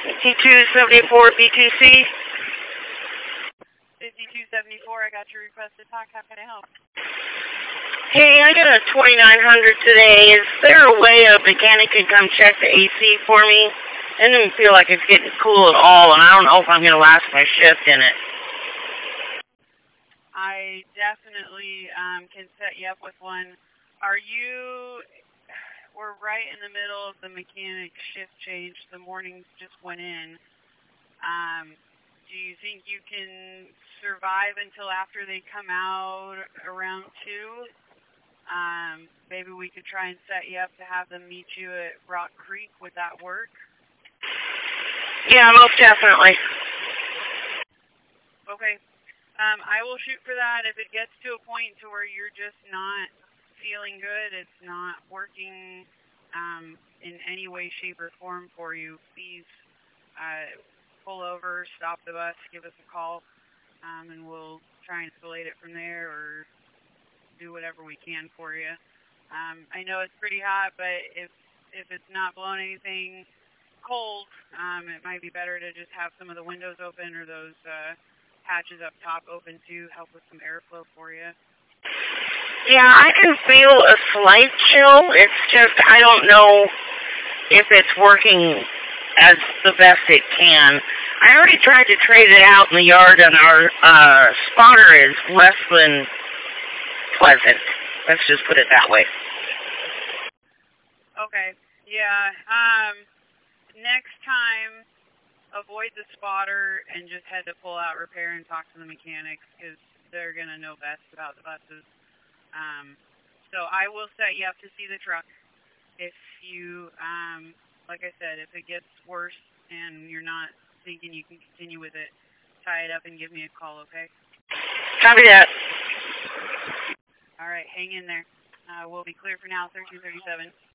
T274 B2C. 5274, I got your request to talk. How can I help? Hey, I got a 2900 today. Is there a way a mechanic can come check the AC for me? I didn't feel like it's getting cool at all, and I don't know if I'm going to last my shift in it. I definitely can set you up with one. We're right in the middle of the mechanic shift change. The mornings just went in. Do you think you can survive until after they come out around 2? Maybe we could try and set you up to have them meet you at Rock Creek. Would that work? Yeah, most definitely. Okay. I will shoot for that. If it gets to a point to where you're just not feeling good, it's not working in any way, shape, or form for you, please pull over, stop the bus, give us a call, and we'll try and escalate it from there or do whatever we can for you. I know it's pretty hot, but if it's not blowing anything cold, it might be better to just have some of the windows open or those hatches up top open to help with some airflow for you. Yeah, I can feel a slight chill. It's just I don't know if it's working as the best it can. I already tried to trade it out in the yard, and our spotter is less than pleasant. Let's just put it that way. Okay. Yeah. Next time, avoid the spotter and just head to pull out repair and talk to the mechanics because they're going to know best about the buses. So I will set you up to see the truck. If you, like I said, if it gets worse and you're not thinking you can continue with it, tie it up and give me a call, okay? Copy that. All right, hang in there. We'll be clear for now, 1337.